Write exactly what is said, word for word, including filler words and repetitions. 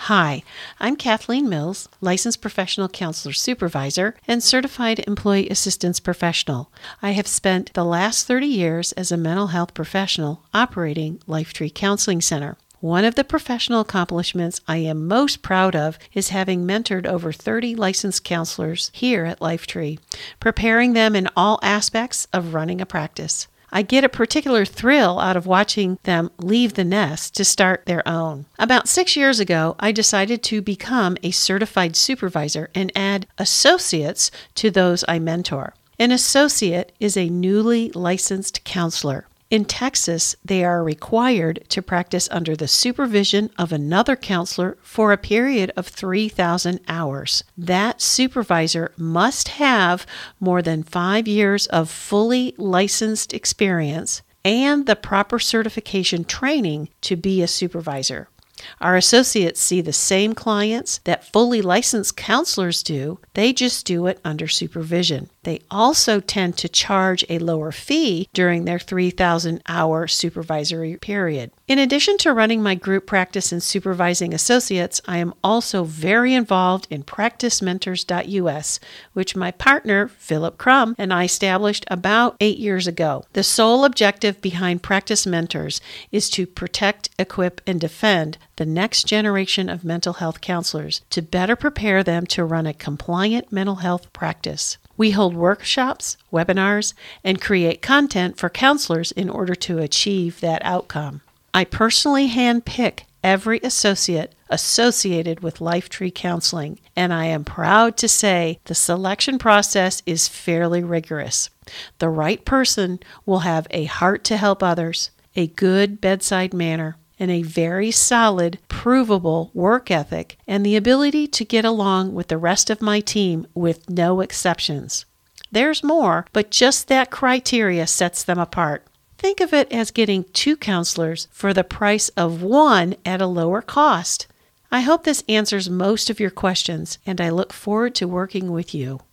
Hi, I'm Kathleen Mills, Licensed Professional Counselor Supervisor and Certified Employee Assistance Professional. I have spent the last thirty years as a mental health professional operating Lifetree Counseling Center. One of the professional accomplishments I am most proud of is having mentored over thirty licensed counselors here at Lifetree, preparing them in all aspects of running a practice. I get a particular thrill out of watching them leave the nest to start their own. About six years ago, I decided to become a certified supervisor and add associates to those I mentor. An associate is a newly licensed counselor. In Texas, they are required to practice under the supervision of another counselor for a period of three thousand hours. That supervisor must have more than five years of fully licensed experience and the proper certification training to be a supervisor. Our associates see the same clients that fully licensed counselors do, they just do it under supervision. They also tend to charge a lower fee during their three thousand hour supervisory period. In addition to running my group practice and supervising associates, I am also very involved in Practice Mentors dot U S, which my partner, Philip Crum, and I established about eight years ago. The sole objective behind Practice Mentors is to protect, equip, and defend the next generation of mental health counselors to better prepare them to run a compliant mental health practice. We hold workshops, webinars, and create content for counselors in order to achieve that outcome. I personally handpick every associate associated with Lifetree Counseling, and I am proud to say the selection process is fairly rigorous. The right person will have a heart to help others, a good bedside manner, and a very solid, provable work ethic, and the ability to get along with the rest of my team with no exceptions. There's more, but just that criteria sets them apart. Think of it as getting two counselors for the price of one at a lower cost. I hope this answers most of your questions, and I look forward to working with you.